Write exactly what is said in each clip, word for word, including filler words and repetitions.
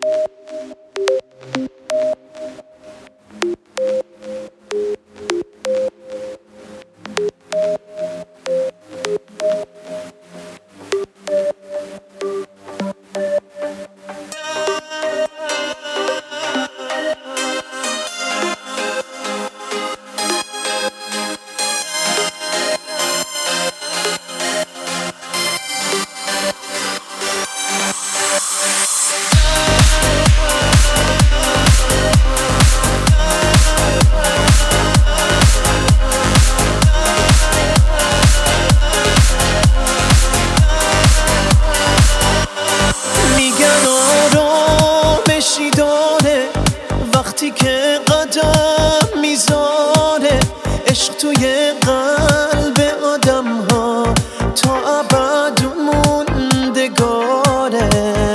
وقتی که قدم میذاره عشق توی قلب آدم ها تا ابد موندگاره.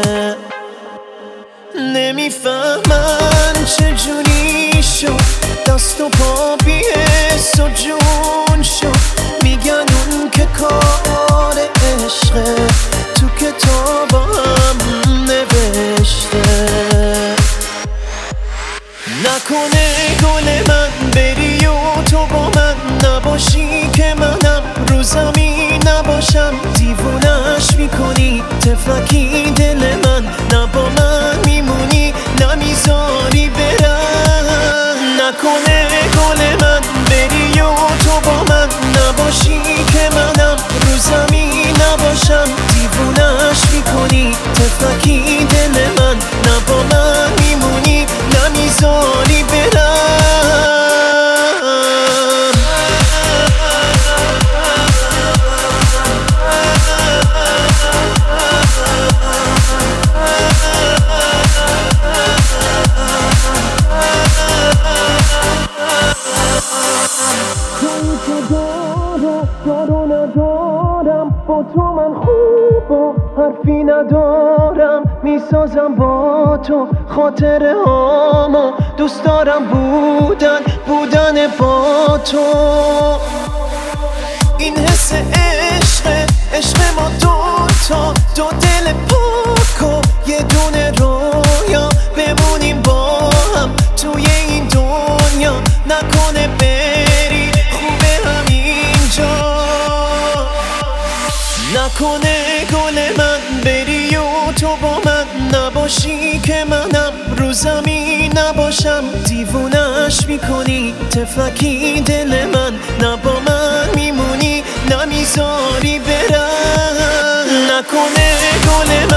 نمیفهمن چجوری شد دست و پا بی‌حس و جون شد. میگن اون که کار عشقه تو کتاب هم نوشته. نکنه گل من بری و تو با من نباشی که منم رو زمین نباشم. دیوونش میکنی تفلکی دل من، نه با من میمونی نمیذاری برم. نکنه گل من بری و تو با من نباشی که منم رو زمین نباشم. دیوونش میکنی تفلکی دل من، نه با من میمونی نمیذاری برم. تویی که دارم دارو ندارم، با تو من خوب و حرفی ندارم. میسازم با تو خاطره هامو، دوست دارم بودن بودن با تو. این حس عشق عشق ما دوتا، دو دل پاک و یه دونه رویا. بمونیم با هم توی این دنیا، نکنه بری خوبه همینجا. نکنه گل من بری و تو با من نباشی که منم رو زمین نباشم. دیوونش میکنی تفلکی دل من، نه با من میمونی نمیذاری برم. نکنه گل